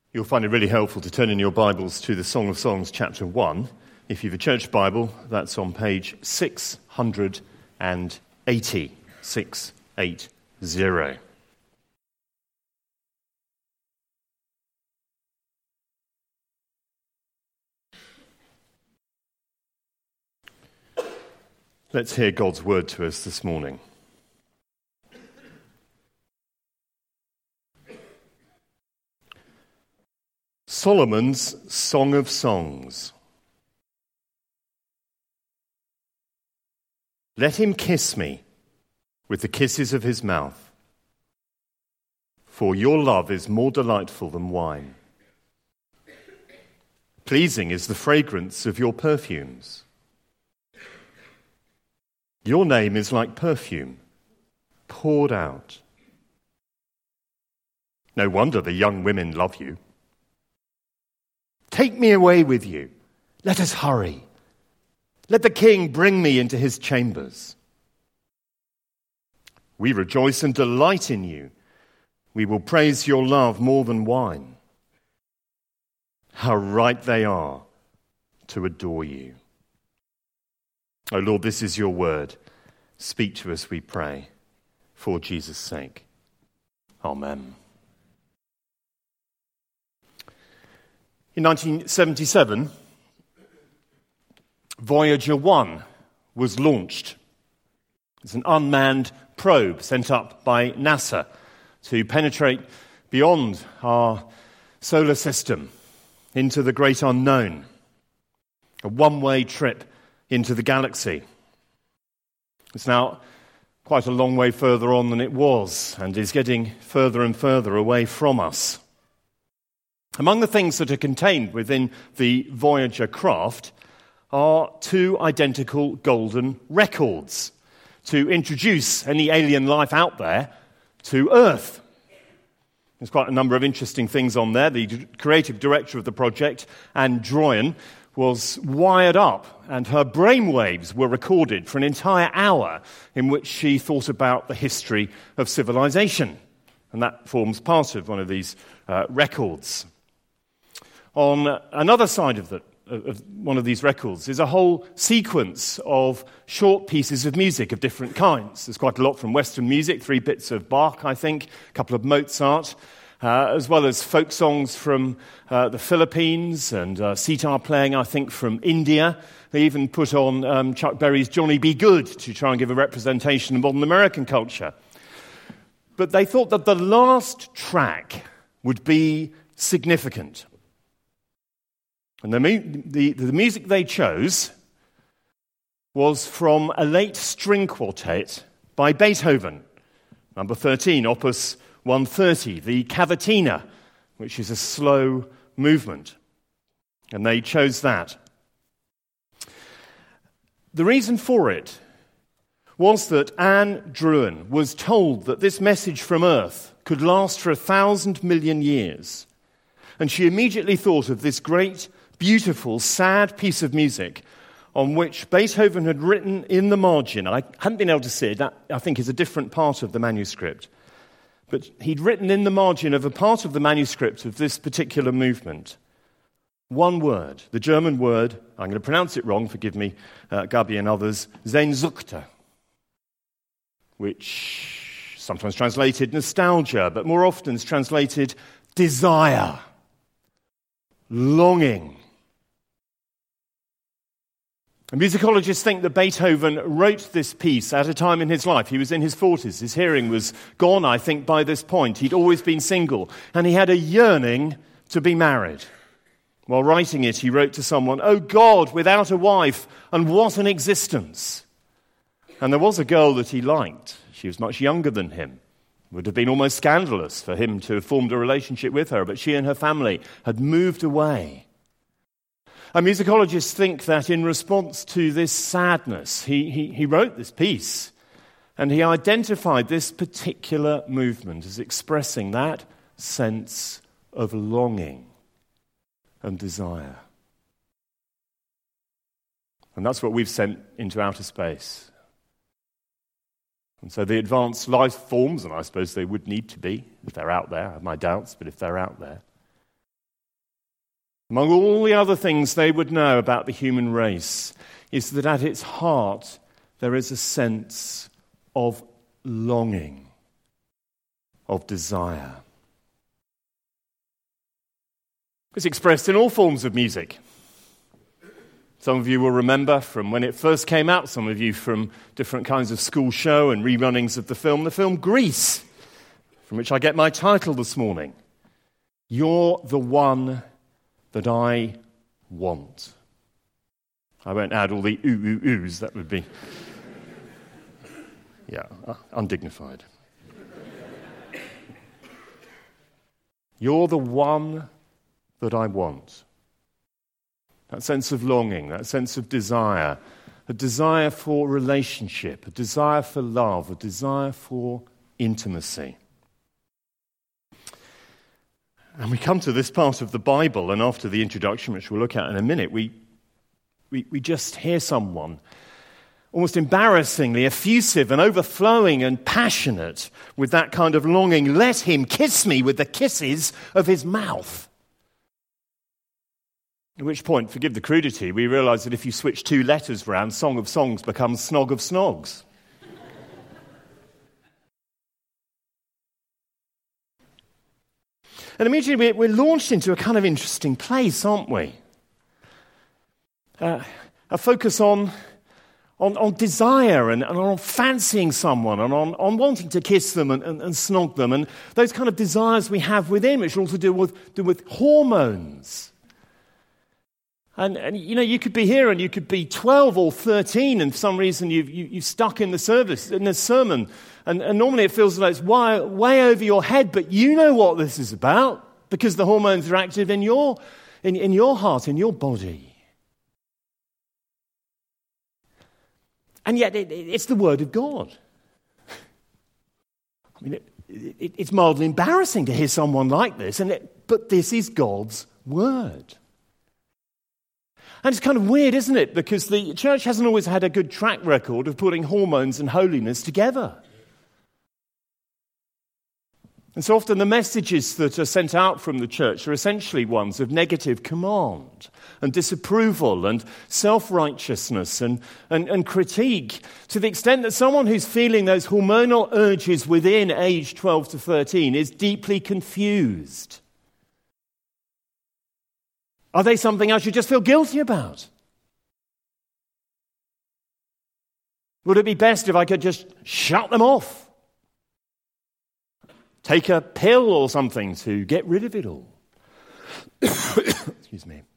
You'll find it really helpful to turn in your Bibles to the Song of Songs, chapter 1. If you have a church Bible, that's on page 680. 680. Let's hear God's word to us this morning. Solomon's Song of Songs. Let him kiss me with the kisses of his mouth, for your love is more delightful than wine. Pleasing is the fragrance of your perfumes. Your name is like perfume, poured out. No wonder the young women love you. Take me away with you. Let us hurry. Let the king bring me into his chambers. We rejoice and delight in you. We will praise your love more than wine. How right they are to adore you. O Lord, this is your word. Speak to us, we pray, for Jesus' sake. Amen. In 1977, Voyager 1 was launched. It's an unmanned probe sent up by NASA to penetrate beyond our solar system into the great unknown. A one-way trip into the galaxy. It's now quite a long way further on than it was and is getting further and further away from us. Among the things that are contained within the Voyager craft are two identical golden records to introduce any alien life out there to Earth. There's quite a number of interesting things on there. The creative director of the project, Anne Droyan, was wired up and her brainwaves were recorded for an entire hour in which she thought about the history of civilization. And that forms part of one of these records. On another side of one of these records is a whole sequence of short pieces of music of different kinds. There's quite a lot from Western music, 3 bits of Bach, I think, a couple of Mozart, as well as folk songs from the Philippines and sitar playing, I think, from India. They even put on Chuck Berry's Johnny B. Good to try and give a representation of modern American culture. But they thought that the last track would be significant. And the music they chose was from a late string quartet by Beethoven, number 13, opus 130, the Cavatina, which is a slow movement. And they chose that. The reason for it was that Anne Droyan was told that this message from Earth could last for 1,000 million years. And she immediately thought of this great, beautiful, sad piece of music on which Beethoven had written in the margin. I haven't been able to see it. That, I think, is a different part of the manuscript. But he'd written in the margin of a part of the manuscript of this particular movement one word, the German word, I'm going to pronounce it wrong, forgive me, Gabi and others, Sehnsucht, which sometimes translated nostalgia, but more often is translated desire, longing. And musicologists think that Beethoven wrote this piece at a time in his life. He was in his 40s. His hearing was gone, I think, by this point. He'd always been single. And he had a yearning to be married. While writing it, he wrote to someone, "Oh God, without a wife, and what an existence." And there was a girl that he liked. She was much younger than him. It would have been almost scandalous for him to have formed a relationship with her, but she and her family had moved away. And musicologists think that in response to this sadness, he wrote this piece, and he identified this particular movement as expressing that sense of longing and desire. And that's what we've sent into outer space. And so the advanced life forms, and I suppose they would need to be, if they're out there, I have my doubts, but if they're out there, among all the other things they would know about the human race, is that at its heart there is a sense of longing, of desire. It's expressed in all forms of music. Some of you will remember from when it first came out, some of you from different kinds of school show and rerunnings of the film Grease, from which I get my title this morning. You're the one that I want. I won't add all the oohs, that would be, undignified. You're the one that I want. That sense of longing, that sense of desire, a desire for relationship, a desire for love, a desire for intimacy. And we come to this part of the Bible, and after the introduction, which we'll look at in a minute, we just hear someone almost embarrassingly effusive and overflowing and passionate with that kind of longing. Let him kiss me with the kisses of his mouth. At which point, forgive the crudity, we realise that if you switch two letters round, Song of Songs becomes Snog of Snogs. And immediately we're launched into a kind of interesting place, aren't we? A focus on desire and on fancying someone and on wanting to kiss them and snog them, and those kind of desires we have within, which are all to do with hormones. And you could be here and you could be 12 or 13, and for some reason you've stuck in the sermon, and normally it feels like it's way over your head, but you know what this is about because the hormones are active in your heart, in your body. And yet it's the Word of God. I mean, it's mildly embarrassing to hear someone like this, but this is God's Word. And it's kind of weird, isn't it? Because the church hasn't always had a good track record of putting hormones and holiness together. And so often the messages that are sent out from the church are essentially ones of negative command and disapproval and self-righteousness and critique, to the extent that someone who's feeling those hormonal urges within age 12 to 13 is deeply confused. Are they something I should just feel guilty about? Would it be best if I could just shut them off? Take a pill or something to get rid of it all? Excuse me.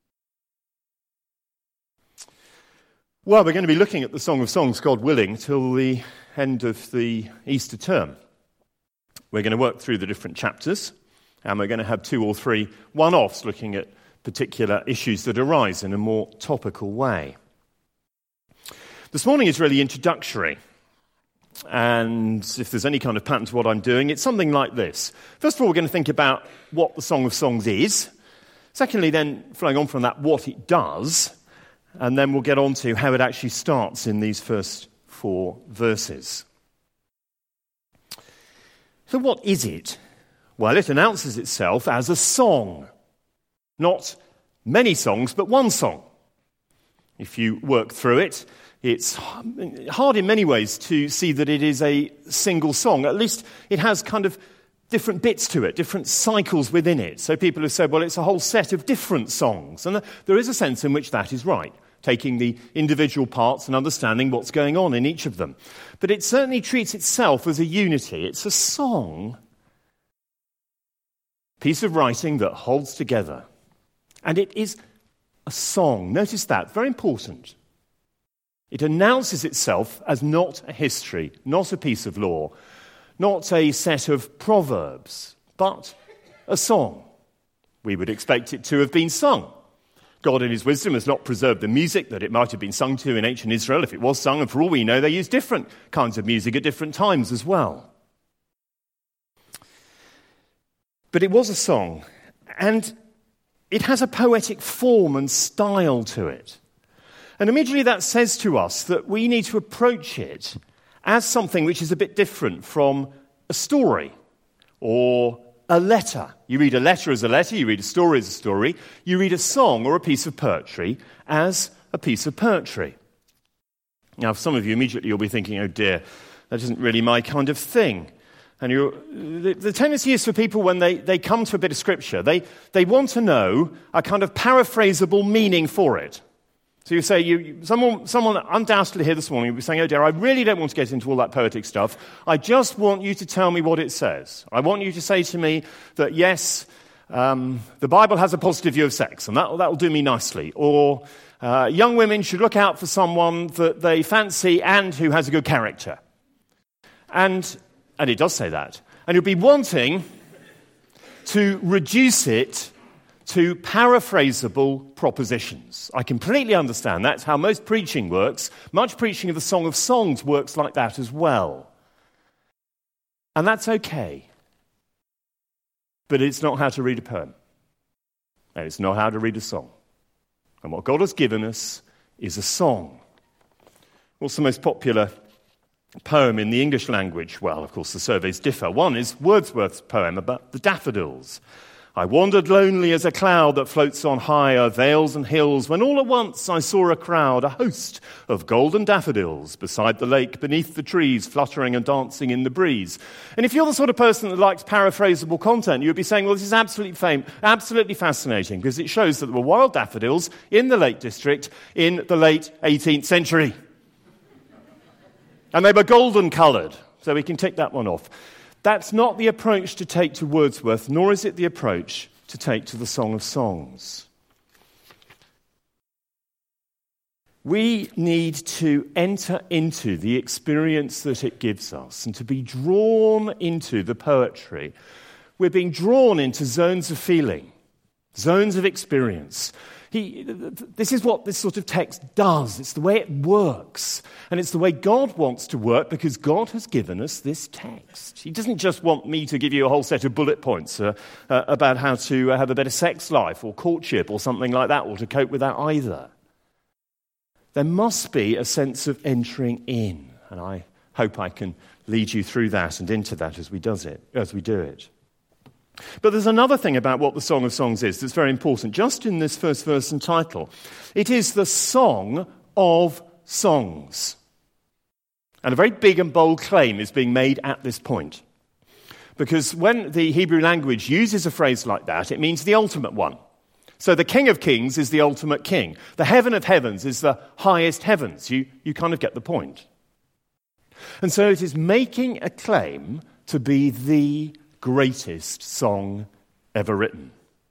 Well, we're going to be looking at the Song of Songs, God willing, till the end of the Easter term. We're going to work through the different chapters, and we're going to have 2 or 3 one-offs looking at particular issues that arise in a more topical way. This morning is really introductory, and if there's any kind of pattern to what I'm doing, it's something like this. First of all, we're going to think about what the Song of Songs is. Secondly, then, flowing on from that, what it does, and then we'll get on to how it actually starts in these first 4 verses. So what is it? Well, it announces itself as a song. Not many songs, but one song. If you work through it, it's hard in many ways to see that it is a single song. At least it has kind of different bits to it, different cycles within it. So people have said, well, it's a whole set of different songs. And there is a sense in which that is right, taking the individual parts and understanding what's going on in each of them. But it certainly treats itself as a unity. It's a song, piece of writing that holds together. And it is a song. Notice that, very important. It announces itself as not a history, not a piece of law, not a set of proverbs, but a song. We would expect it to have been sung. God in his wisdom has not preserved the music that it might have been sung to in ancient Israel if it was sung, and for all we know, they used different kinds of music at different times as well. But it was a song, and it has a poetic form and style to it. And immediately that says to us that we need to approach it as something which is a bit different from a story or a letter. You read a letter as a letter, you read a story as a story, you read a song or a piece of poetry as a piece of poetry. Now, for some of you, immediately you'll be thinking, oh dear, that isn't really my kind of thing. And the tendency is for people when they come to a bit of scripture, they want to know a kind of paraphrasable meaning for it. So you say, someone undoubtedly here this morning will be saying, oh dear, I really don't want to get into all that poetic stuff. I just want you to tell me what it says. I want you to say to me that, yes, the Bible has a positive view of sex, and that'll do me nicely. Or young women should look out for someone that they fancy and who has a good character. And it does say that. And you'll be wanting to reduce it to paraphrasable propositions. I completely understand. That's how most preaching works. Much preaching of the Song of Songs works like that as well. And that's okay. But it's not how to read a poem. And it's not how to read a song. And what God has given us is a song. What's the most popular poem in the English language? Well, of course, the surveys differ. One is Wordsworth's poem about the daffodils. I wandered lonely as a cloud that floats on higher vales and hills, when all at once I saw a crowd, a host of golden daffodils, beside the lake, beneath the trees, fluttering and dancing in the breeze. And if you're the sort of person that likes paraphrasable content, you'd be saying, well, this is absolutely fascinating, because it shows that there were wild daffodils in the Lake District in the late 18th century. And they were golden-coloured, so we can tick that one off. That's not the approach to take to Wordsworth, nor is it the approach to take to the Song of Songs. We need to enter into the experience that it gives us and to be drawn into the poetry. We're being drawn into zones of feeling, zones of experience. This is what this sort of text does. It's the way it works. And it's the way God wants to work, because God has given us this text. He doesn't just want me to give you a whole set of bullet points about how to have a better sex life or courtship or something like that, or to cope with that either. There must be a sense of entering in. And I hope I can lead you through that and into that as we do it. But there's another thing about what the Song of Songs is that's very important. Just in this first verse and title, it is the Song of Songs. And a very big and bold claim is being made at this point. Because when the Hebrew language uses a phrase like that, it means the ultimate one. So the King of Kings is the ultimate king. The heaven of heavens is the highest heavens. You kind of get the point. And so it is making a claim to be the greatest song ever written.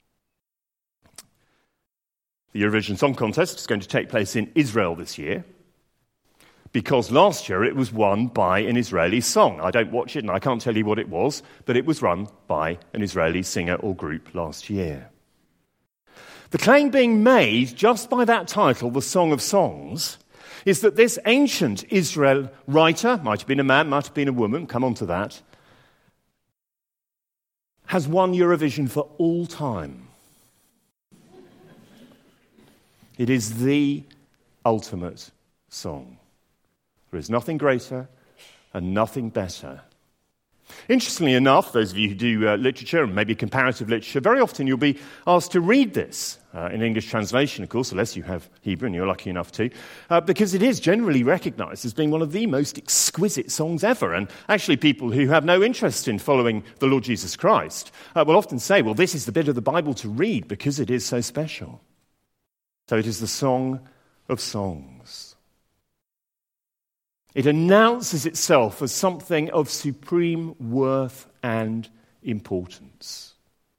The Eurovision Song Contest is going to take place in Israel this year, because last year it was won by an Israeli song. I don't watch it and I can't tell you what it was, but it was run by an Israeli singer or group last year. The claim being made just by that title, the Song of Songs, is that this ancient Israel writer, might have been a man, might have been a woman, come on to that, has won Eurovision for all time. It is the ultimate song. There is nothing greater and nothing better. Interestingly enough, those of you who do literature and maybe comparative literature, very often you'll be asked to read this in English translation, of course, unless you have Hebrew and you're lucky enough to, because it is generally recognized as being one of the most exquisite songs ever. And actually people who have no interest in following the Lord Jesus Christ will often say, well, this is the bit of the Bible to read because it is so special. So it is the Song of Songs. It announces itself as something of supreme worth and importance.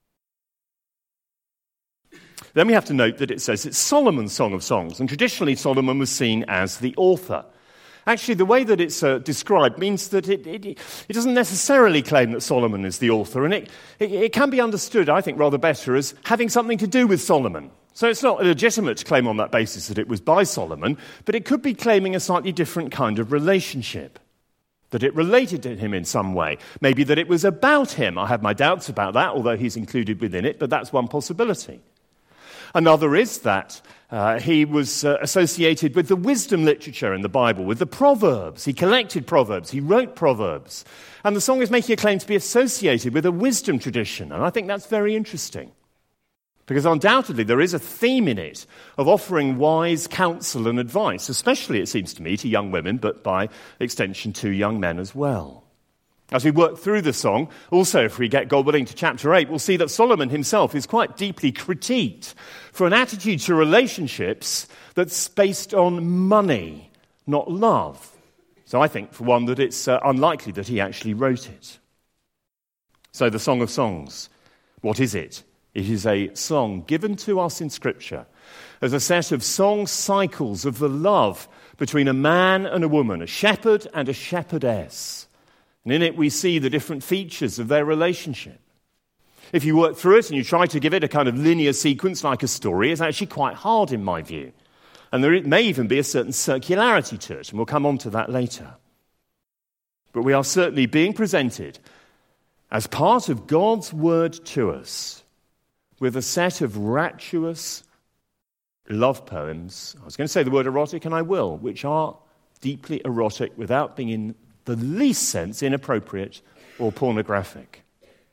Then we have to note that it says it's Solomon's Song of Songs, and traditionally Solomon was seen as the author. Actually, the way that it's described means that it doesn't necessarily claim that Solomon is the author, and it can be understood, I think, rather better as having something to do with Solomon. So it's not a legitimate claim on that basis that it was by Solomon, but it could be claiming a slightly different kind of relationship, that it related to him in some way. Maybe that it was about him. I have my doubts about that, although he's included within it, but that's one possibility. Another is that he was associated with the wisdom literature in the Bible, with the Proverbs. He collected Proverbs, he wrote Proverbs. And the song is making a claim to be associated with a wisdom tradition. And I think that's very interesting. Because undoubtedly there is a theme in it of offering wise counsel and advice, especially, it seems to me, to young women, but by extension to young men as well. As we work through the song, also if we get, God willing, to chapter 8, we'll see that Solomon himself is quite deeply critiqued for an attitude to relationships that's based on money, not love. So I think, for one, that it's unlikely that he actually wrote it. So the Song of Songs, what is it? It is a song given to us in Scripture as a set of song cycles of the love between a man and a woman, a shepherd and a shepherdess. And in it we see the different features of their relationship. If you work through it and you try to give it a kind of linear sequence like a story, it's actually quite hard in my view. And there may even be a certain circularity to it, and we'll come on to that later. But we are certainly being presented as part of God's word to us with a set of rapturous love poems. I was going to say the word erotic, and I will, which are deeply erotic without being in the least sense inappropriate or pornographic.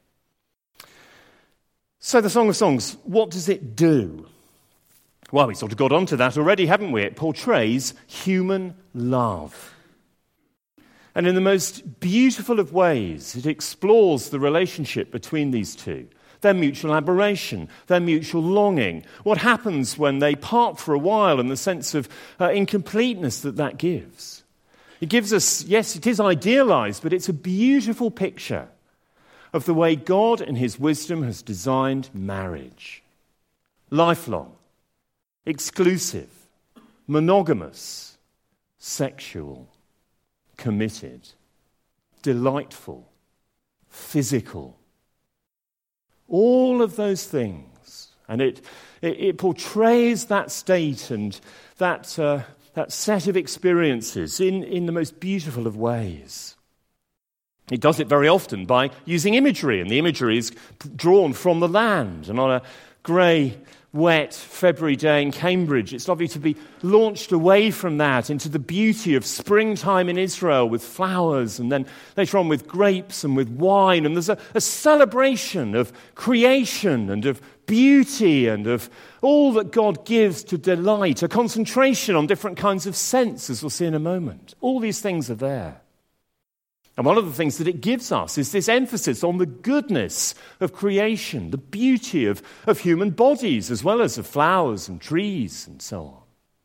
So the Song of Songs, what does it do? Well, we sort of got onto that already, haven't we? It portrays human love. And in the most beautiful of ways, it explores the relationship between these two. Their mutual admiration, their mutual longing, what happens when they part for a while and the sense of incompleteness that gives. It gives us, yes, it is idealized, but it's a beautiful picture of the way God in his wisdom has designed marriage. Lifelong, exclusive, monogamous, sexual, committed, delightful, physical. All of those things. And it portrays that state and that set of experiences in the most beautiful of ways. It does it very often by using imagery, and the imagery is drawn from the land. And on a grey, wet February day in Cambridge, it's lovely to be launched away from that into the beauty of springtime in Israel with flowers, and then later on with grapes and with wine. And there's a celebration of creation and of beauty and of all that God gives to delight, a concentration on different kinds of sense, as we'll see in a moment. All these things are there. And one of the things that it gives us is this emphasis on the goodness of creation, the beauty of human bodies, as well as of flowers and trees and so on.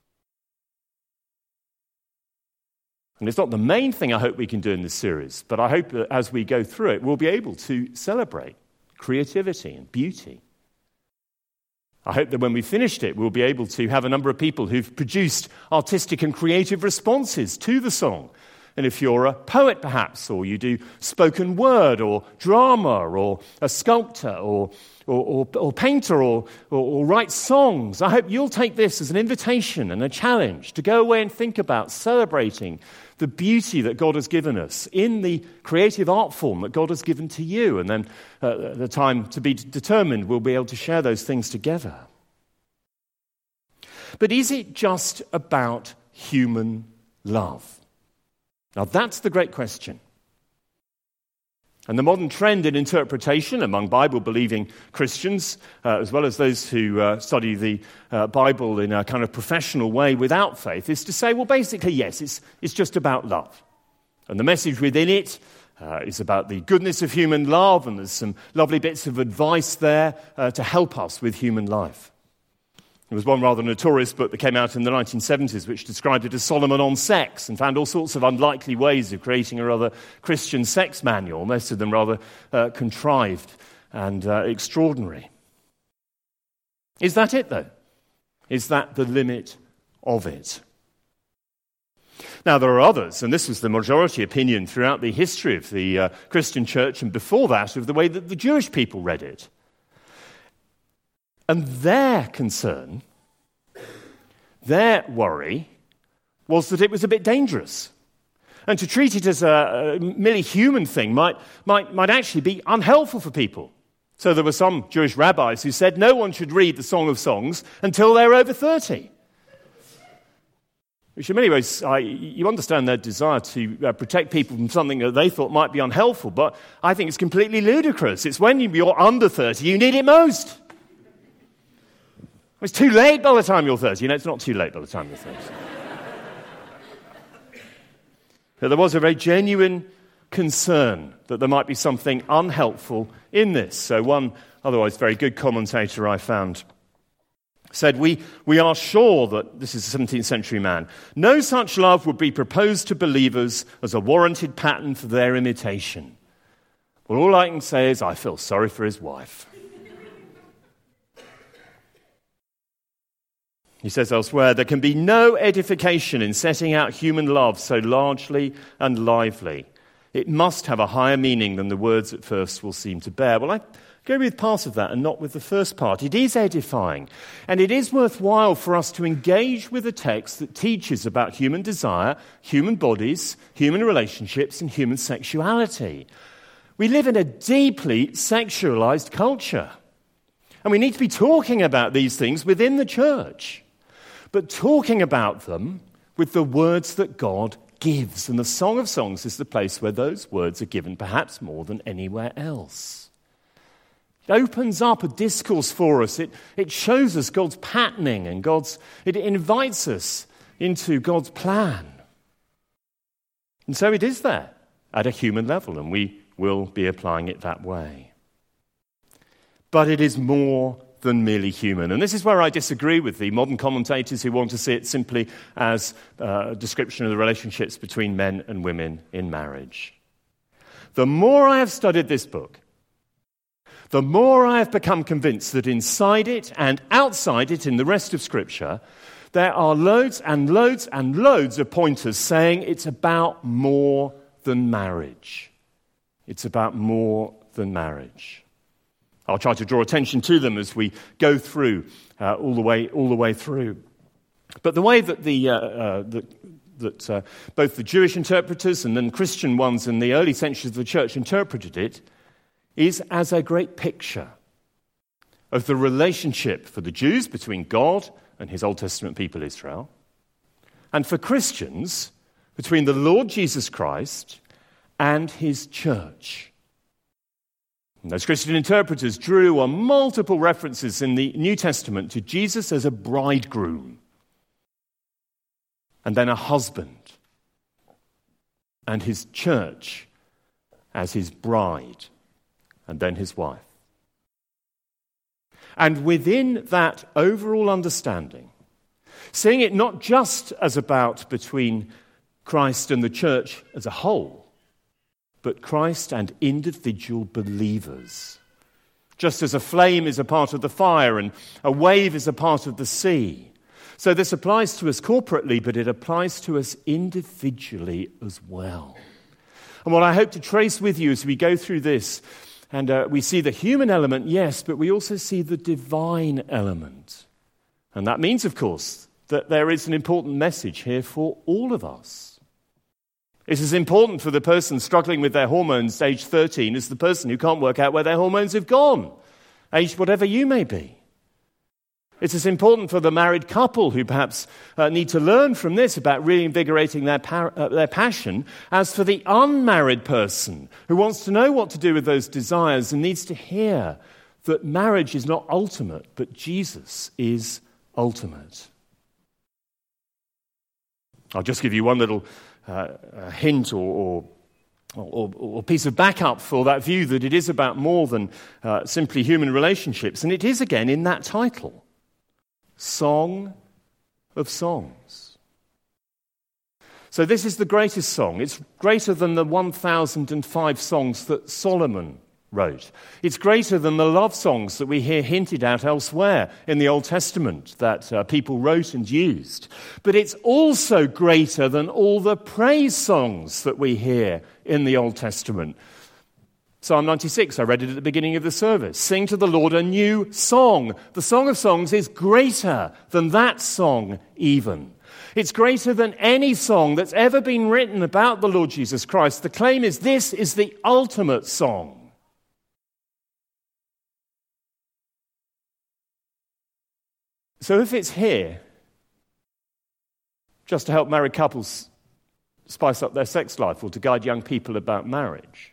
And it's not the main thing I hope we can do in this series, but I hope that as we go through it, we'll be able to celebrate creativity and beauty. I hope that when we've finished it, we'll be able to have a number of people who've produced artistic and creative responses to the song. And if you're a poet, perhaps, or you do spoken word or drama or a sculptor or painter or write songs, I hope you'll take this as an invitation and a challenge to go away and think about celebrating the beauty that God has given us in the creative art form that God has given to you. And then at the time to be determined, we'll be able to share those things together. But is it just about human love? Now, that's the great question. And the modern trend in interpretation among Bible-believing Christians, as well as those who study the Bible in a kind of professional way without faith, is to say, well, basically, yes, it's just about love. And the message within it is about the goodness of human love, and there's some lovely bits of advice there to help us with human life. There was one rather notorious book that came out in the 1970s which described it as Solomon on sex and found all sorts of unlikely ways of creating a rather Christian sex manual, most of them rather contrived and extraordinary. Is that it, though? Is that the limit of it? Now, there are others, and this was the majority opinion throughout the history of the Christian church and before that of the way that the Jewish people read it. And their concern, their worry, was that it was a bit dangerous. And to treat it as a merely human thing might actually be unhelpful for people. So there were some Jewish rabbis who said no one should read the Song of Songs until they're over 30. Which in many ways, you understand their desire to protect people from something that they thought might be unhelpful, but I think it's completely ludicrous. It's when you're under 30 you need it most. It's too late by the time you're 30. It's not too late by the time you're 30. But there was a very genuine concern that there might be something unhelpful in this. So one otherwise very good commentator I found said, we are sure that, this is a 17th century man, no such love would be proposed to believers as a warranted pattern for their imitation. Well, all I can say is I feel sorry for his wife. He says elsewhere, there can be no edification in setting out human love so largely and lively. It must have a higher meaning than the words at first will seem to bear. Well, I go with part of that and not with the first part. It is edifying, and it is worthwhile for us to engage with a text that teaches about human desire, human bodies, human relationships, and human sexuality. We live in a deeply sexualized culture, and we need to be talking about these things within the church, but talking about them with the words that God gives. And the Song of Songs is the place where those words are given, perhaps more than anywhere else. It opens up a discourse for us. It shows us God's patterning and it invites us into God's plan. And so it is there at a human level, and we will be applying it that way. But it is more than merely human. And this is where I disagree with the modern commentators who want to see it simply as a description of the relationships between men and women in marriage. The more I have studied this book, the more I have become convinced that inside it and outside it in the rest of Scripture, there are loads and loads and loads of pointers saying it's about more than marriage. It's about more than marriage. I'll try to draw attention to them as we go through all the way through. But the way that both the Jewish interpreters and then Christian ones in the early centuries of the church interpreted it is as a great picture of the relationship for the Jews between God and his Old Testament people Israel, and for Christians between the Lord Jesus Christ and his church. And those Christian interpreters drew on multiple references in the New Testament to Jesus as a bridegroom, and then a husband, and his church as his bride, and then his wife. And within that overall understanding, seeing it not just as about between Christ and the church as a whole, but Christ and individual believers. Just as a flame is a part of the fire and a wave is a part of the sea. So this applies to us corporately, but it applies to us individually as well. And what I hope to trace with you as we go through this, and we see the human element, yes, but we also see the divine element. And that means, of course, that there is an important message here for all of us. It is important for the person struggling with their hormones age 13 as the person who can't work out where their hormones have gone, aged whatever you may be. It is important for the married couple who perhaps need to learn from this about reinvigorating their passion, as for the unmarried person who wants to know what to do with those desires and needs to hear that marriage is not ultimate, but Jesus is ultimate. I'll just give you one little hint or piece of backup for that view that it is about more than simply human relationships. And it is again in that title, Song of Songs. So this is the greatest song. It's greater than the 1,005 songs that Solomon wrote. It's greater than the love songs that we hear hinted at elsewhere in the Old Testament that people wrote and used. But it's also greater than all the praise songs that we hear in the Old Testament. Psalm 96, I read it at the beginning of the service. Sing to the Lord a new song. The Song of Songs is greater than that song even. It's greater than any song that's ever been written about the Lord Jesus Christ. The claim is this is the ultimate song. So if it's here just to help married couples spice up their sex life or to guide young people about marriage,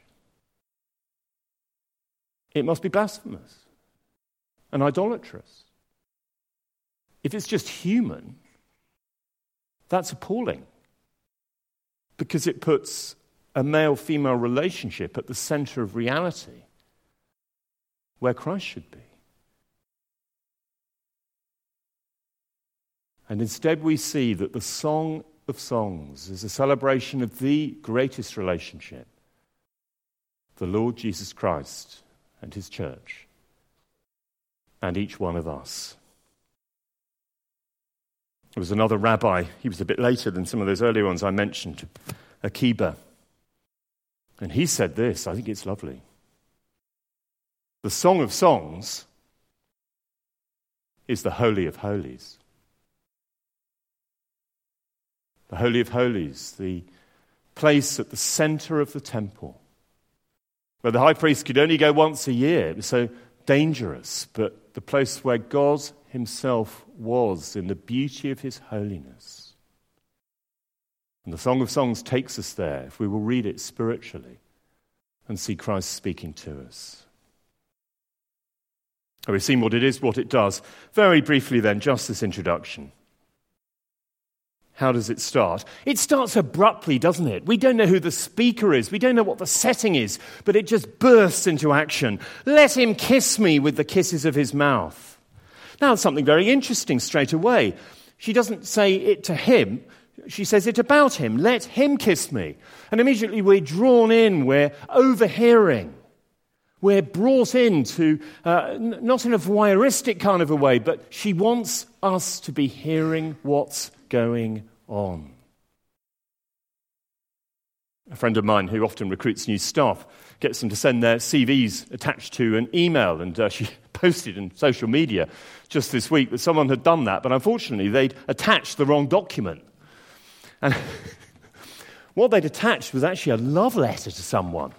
it must be blasphemous and idolatrous. If it's just human, that's appalling, because it puts a male-female relationship at the center of reality, where Christ should be. And instead we see that the Song of Songs is a celebration of the greatest relationship, the Lord Jesus Christ and his church, and each one of us. There was another rabbi, he was a bit later than some of those earlier ones I mentioned, Akiba. And he said this, I think it's lovely. The Song of Songs is the Holy of Holies. The Holy of Holies, the place at the center of the temple, where the high priest could only go once a year. It was so dangerous, but the place where God himself was in the beauty of his holiness. And the Song of Songs takes us there, if we will read it spiritually and see Christ speaking to us. We've seen what it is, what it does. Very briefly then, just this introduction. How does it start? It starts abruptly, doesn't it? We don't know who the speaker is. We don't know what the setting is, but it just bursts into action. Let him kiss me with the kisses of his mouth. Now, something very interesting straight away. She doesn't say it to him. She says it about him. Let him kiss me. And immediately we're drawn in. We're overhearing. We're brought into, not in a voyeuristic kind of a way, but she wants us to be hearing what's going on. A friend of mine who often recruits new staff gets them to send their CVs attached to an email, and she posted in social media just this week that someone had done that, but unfortunately they'd attached the wrong document. And what they'd attached was actually a love letter to someone.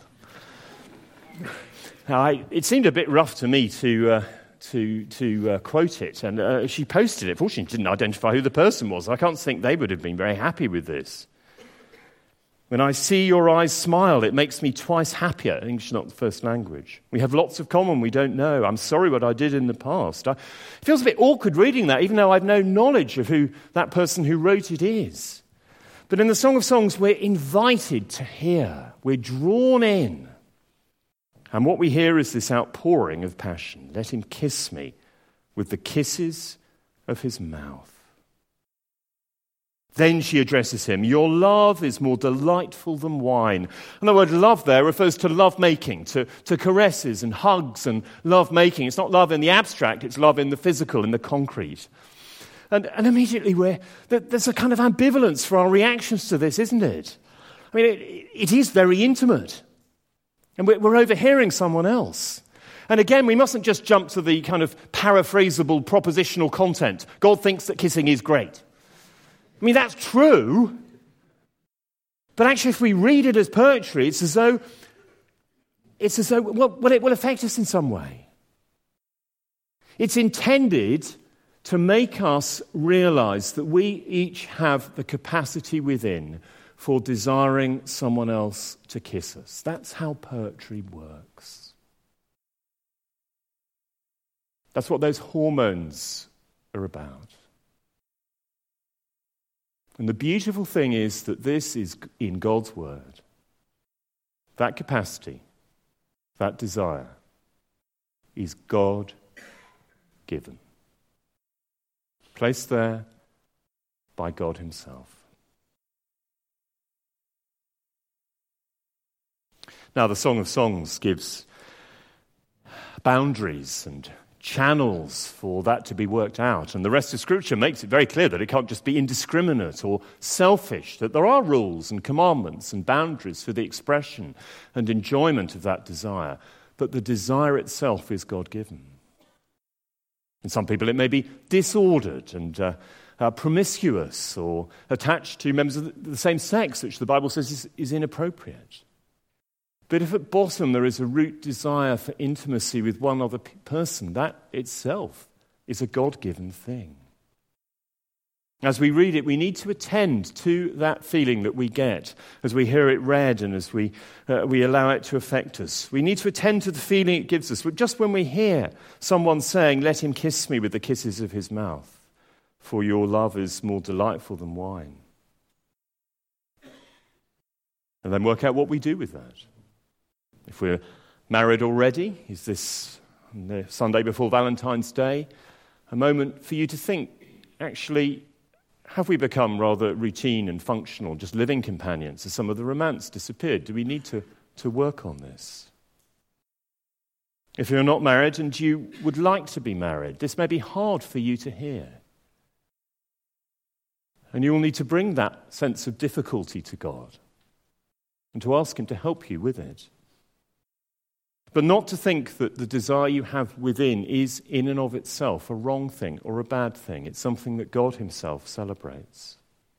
It seemed a bit rough to me to quote it, and she posted it. Fortunately, she didn't identify who the person was. I can't think they would have been very happy with this. When I see your eyes smile, it makes me twice happier. English is not the first language. We have lots of common we don't know. I'm sorry what I did in the past. It feels a bit awkward reading that, even though I've no knowledge of who that person who wrote it is. But in the Song of Songs, we're invited to hear. We're drawn in. And what we hear is this outpouring of passion. Let him kiss me with the kisses of his mouth. Then she addresses him. Your love is more delightful than wine. And the word love there refers to love-making, to caresses and hugs and love-making. It's not love in the abstract, it's love in the physical, in the concrete. And immediately there's a kind of ambivalence for our reactions to this, isn't it? I mean, it is very intimate. And we're overhearing someone else. And again, we mustn't just jump to the kind of paraphrasable propositional content. God thinks that kissing is great. I mean, that's true. But actually, if we read it as poetry, it's as though it will affect us in some way. It's intended to make us realize that we each have the capacity within for desiring someone else to kiss us. That's how poetry works. That's what those hormones are about. And the beautiful thing is that this is in God's word. That capacity, that desire, is God-given. Placed there by God himself. Now, the Song of Songs gives boundaries and channels for that to be worked out. And the rest of Scripture makes it very clear that it can't just be indiscriminate or selfish, that there are rules and commandments and boundaries for the expression and enjoyment of that desire. But the desire itself is God-given. In some people it may be disordered and promiscuous or attached to members of the same sex, which the Bible says is inappropriate. But if at bottom there is a root desire for intimacy with one other person, that itself is a God-given thing. As we read it, we need to attend to that feeling that we get as we hear it read and as we allow it to affect us. We need to attend to the feeling it gives us. But just when we hear someone saying, "Let him kiss me with the kisses of his mouth, for your love is more delightful than wine." And then work out what we do with that. If we're married already, is this on the Sunday before Valentine's Day a moment for you to think, actually, have we become rather routine and functional, just living companions? Has some of the romance disappeared? Do we need to work on this? If you're not married and you would like to be married, this may be hard for you to hear. And you will need to bring that sense of difficulty to God and to ask him to help you with it. But not to think that the desire you have within is in and of itself a wrong thing or a bad thing. It's something that God himself celebrates.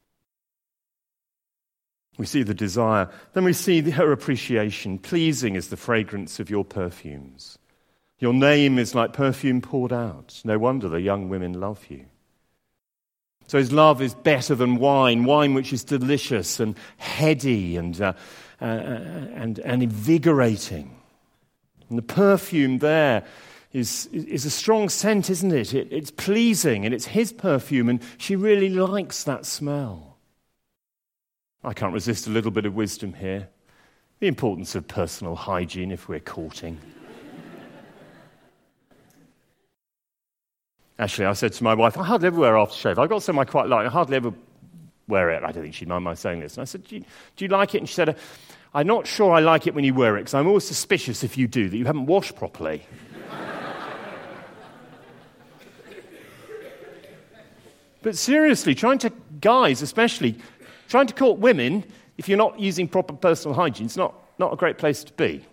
We see the desire, then we see her appreciation. Pleasing is the fragrance of your perfumes. Your name is like perfume poured out. No wonder the young women love you. So his love is better than wine, wine which is delicious and heady and invigorating. And the perfume there is a strong scent, isn't it? It's pleasing, and it's his perfume, and she really likes that smell. I can't resist a little bit of wisdom here. The importance of personal hygiene if we're courting. Actually, I said to my wife, I hardly ever wear aftershave. I've got something I quite like. I hardly ever wear it. I don't think she'd mind my saying this. And I said, do you like it? And she said, I'm not sure I like it when you wear it, because I'm always suspicious if you do that you haven't washed properly. But seriously, guys especially, trying to court women, if you're not using proper personal hygiene, it's not a great place to be.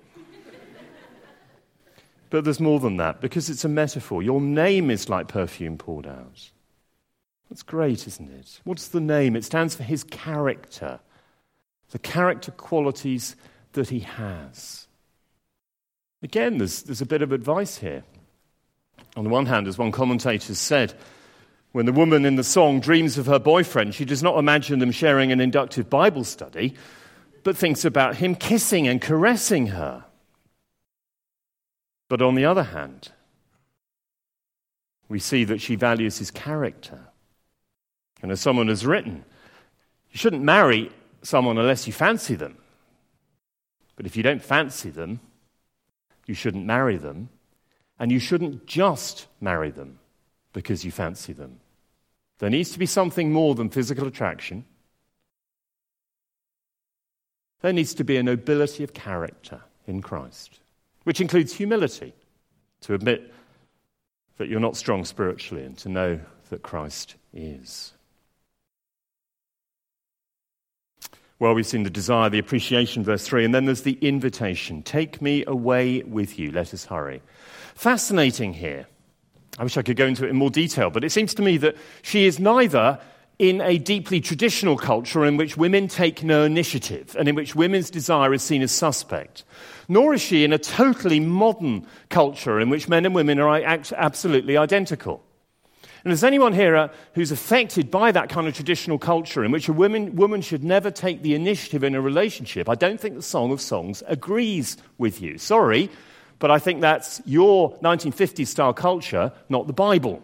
But there's more than that, because it's a metaphor. Your name is like perfume poured out. That's great, isn't it? What's the name? It stands for his character. The character qualities that he has. Again, there's a bit of advice here. On the one hand, as one commentator said, when the woman in the song dreams of her boyfriend, she does not imagine them sharing an inductive Bible study, but thinks about him kissing and caressing her. But on the other hand, we see that she values his character. And as someone has written, you shouldn't marry someone unless you fancy them. But if you don't fancy them, you shouldn't marry them. And you shouldn't just marry them because you fancy them. There needs to be something more than physical attraction. There needs to be a nobility of character in Christ, which includes humility, to admit that you're not strong spiritually and to know that Christ is. Well, we've seen the desire, the appreciation, verse 3, and then there's the invitation. Take me away with you, let us hurry. Fascinating here. I wish I could go into it in more detail, but it seems to me that she is neither in a deeply traditional culture in which women take no initiative and in which women's desire is seen as suspect, nor is she in a totally modern culture in which men and women are absolutely identical. And there's anyone here who's affected by that kind of traditional culture in which a woman should never take the initiative in a relationship, I don't think the Song of Songs agrees with you. Sorry, but I think that's your 1950s style culture, not the Bible.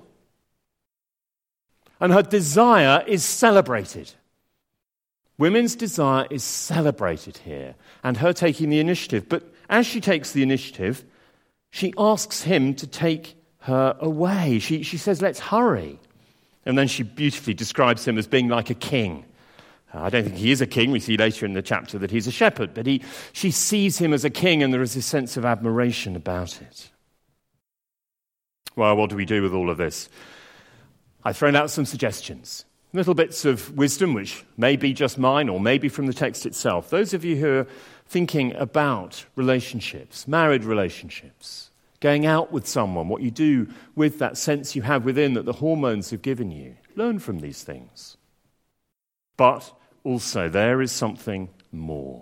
And her desire is celebrated. Women's desire is celebrated here, and her taking the initiative. But as she takes the initiative, she asks him to take her away. She says, let's hurry. And then she beautifully describes him as being like a king. I don't think he is a king. We see later in the chapter that he's a shepherd, but she sees him as a king, and there is a sense of admiration about it. Well, what do we do with all of this? I've thrown out some suggestions, little bits of wisdom, which may be just mine or maybe from the text itself. Those of you who are thinking about relationships, married relationships, going out with someone, what you do with that sense you have within that the hormones have given you, learn from these things. But also there is something more.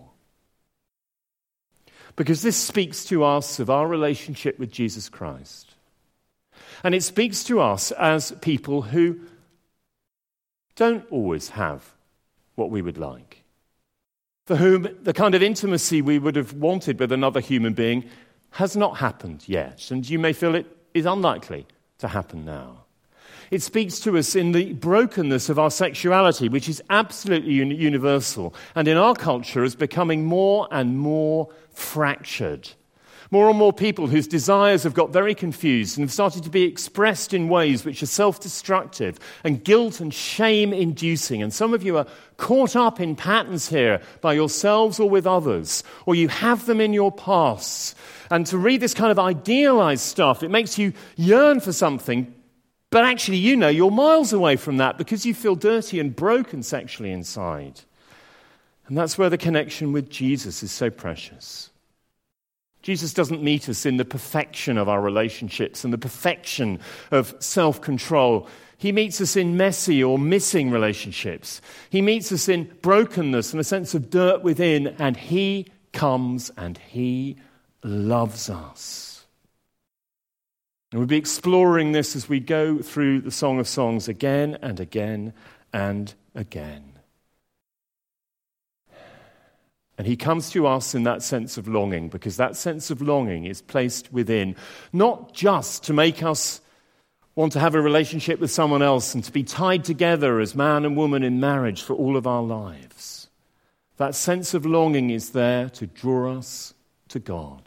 Because this speaks to us of our relationship with Jesus Christ. And it speaks to us as people who don't always have what we would like, for whom the kind of intimacy we would have wanted with another human being has not happened yet, and you may feel it is unlikely to happen now. It speaks to us in the brokenness of our sexuality, which is absolutely universal, and in our culture is becoming more and more fractured. More and more people whose desires have got very confused and have started to be expressed in ways which are self-destructive and guilt and shame-inducing. And some of you are caught up in patterns here by yourselves or with others, or you have them in your past. And to read this kind of idealized stuff, it makes you yearn for something, but actually you know you're miles away from that because you feel dirty and broken sexually inside. And that's where the connection with Jesus is so precious. Jesus doesn't meet us in the perfection of our relationships and the perfection of self-control. He meets us in messy or missing relationships. He meets us in brokenness and a sense of dirt within, and he comes and he loves us. And we'll be exploring this as we go through the Song of Songs again and again and again. And he comes to us in that sense of longing, because that sense of longing is placed within, not just to make us want to have a relationship with someone else and to be tied together as man and woman in marriage for all of our lives. That sense of longing is there to draw us to God.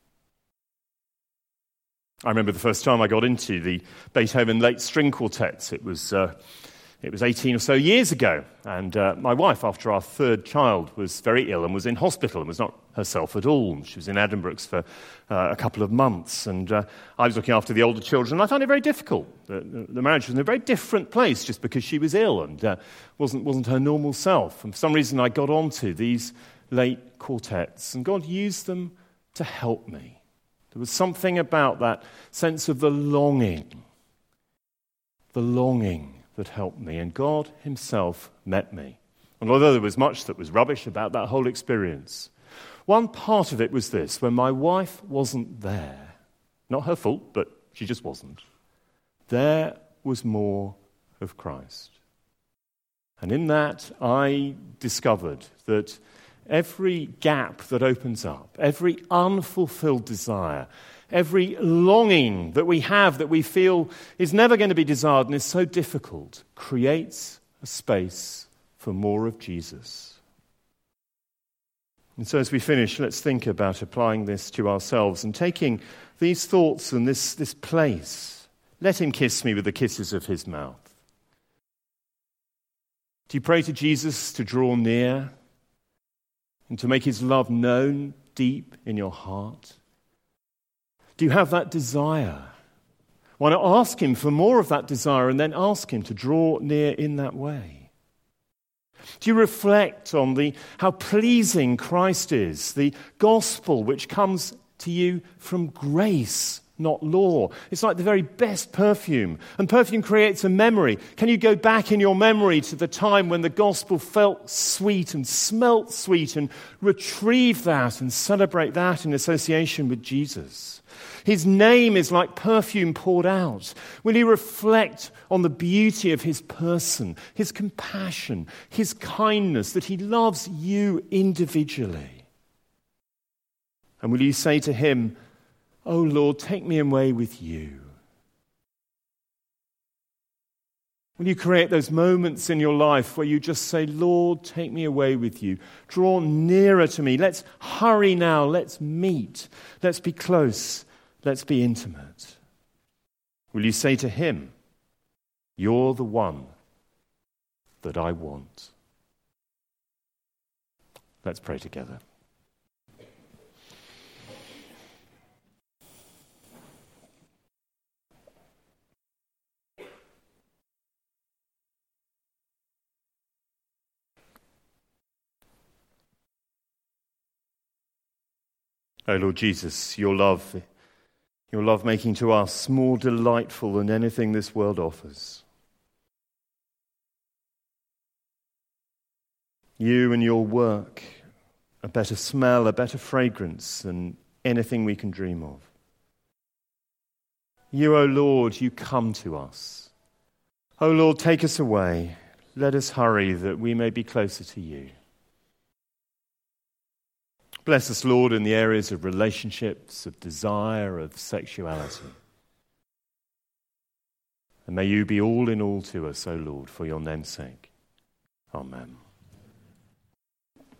I remember the first time I got into the Beethoven late string quartets. It was 18 or so years ago, and my wife, after our third child, was very ill and was in hospital and was not herself at all. She was in Addenbrooke's for a couple of months, and I was looking after the older children, and I found it very difficult. The marriage was in a very different place just because she was ill and wasn't her normal self. And for some reason I got onto these late quartets, and God used them to help me. There was something about that sense of the longing that helped me, and God himself met me. And although there was much that was rubbish about that whole experience, one part of it was this: when my wife wasn't there, not her fault, but she just wasn't, there was more of Christ. And in that, I discovered that every gap that opens up, every unfulfilled desire, every longing that we have that we feel is never going to be desired and is so difficult, creates a space for more of Jesus. And so as we finish, let's think about applying this to ourselves and taking these thoughts and this place. Let him kiss me with the kisses of his mouth. Do you pray to Jesus to draw near and to make his love known deep in your heart? Do you have that desire? Why not ask him for more of that desire and then ask him to draw near in that way? Do you reflect on how pleasing Christ is, the gospel which comes to you from grace, not law? It's like the very best perfume, and perfume creates a memory. Can you go back in your memory to the time when the gospel felt sweet and smelt sweet and retrieve that and celebrate that in association with Jesus? His name is like perfume poured out. Will you reflect on the beauty of his person, his compassion, his kindness, that he loves you individually? And will you say to him, "Oh Lord, take me away with you"? Will you create those moments in your life where you just say, "Lord, take me away with you. Draw nearer to me. Let's hurry now. Let's meet. Let's be close. Let's be intimate"? Will you say to him, "You're the one that I want"? Let's pray together. Oh Lord Jesus, your love making to us more delightful than anything this world offers. You and your work, a better smell, a better fragrance than anything we can dream of. You, O Lord, you come to us. O Lord, take us away. Let us hurry that we may be closer to you. Bless us, Lord, in the areas of relationships, of desire, of sexuality. And may you be all in all to us, O Lord, for your name's sake. Amen.